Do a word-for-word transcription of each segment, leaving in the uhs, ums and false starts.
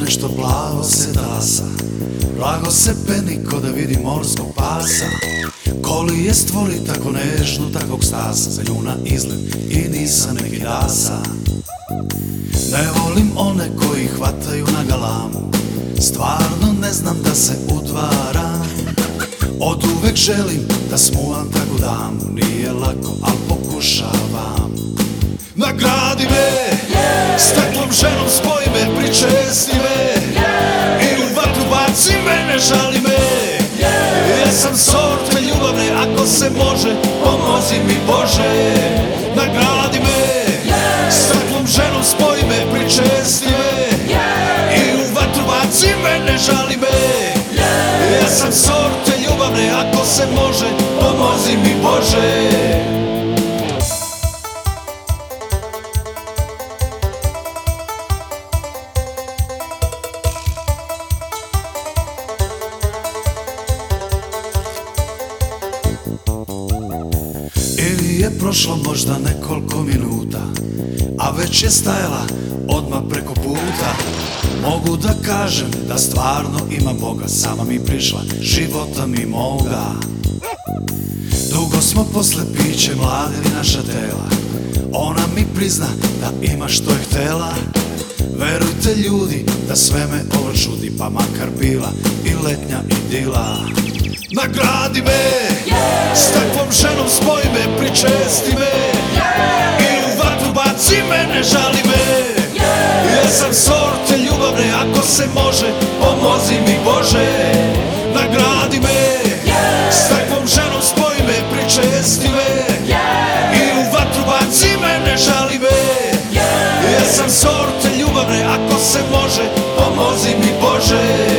nešto plavo se tasa, blago se peni ko da vidi morskog pasa. Koli je stvori tako nežnu, takvog stasa, za nju na izgled i nisam neki dasa. Ne volim one koji hvataju na galamu, stvarno ne znam da se udvaram. Od uvek želim da smuvam takvu damu, nije lako, al pokušavam. Nagradi me, s taklom ženom spoji me, pričesti me i u vatru baci me, ne žali me. Ja sam sorte ljubavne, ako se može, pomozi mi Bože. Nagradi me, s taklom ženom spoji me, pričesti me i u vatru baci me, ne žali me. Ja sam sorte ljubavne, ako se može, pomozi mi Bože. Ili je prošlo možda nekoliko minuta, a već je stajala odmah preko puta. Mogu da kažem da stvarno ima Boga, sama mi prišla života mi moga. Dugo smo posle piće mladili naša tela, ona mi prizna da ima što je htela. Verujte ljudi da sve me ovo čudi, pa makar bila i letnja idila. Nagradi me, s takvom ženom spoji me, pričesti me i u vatru baci me, ne žali me. Ja sam sorte ljubavne, ako se može, pomozi mi Bože. Nagradi me, s takvom ženom spoji me, pričesti me i u vatru baci me, ne žali me. Ja sam sorte ljubavne, ako se može, pomozi mi Bože.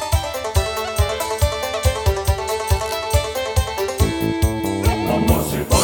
Pomozi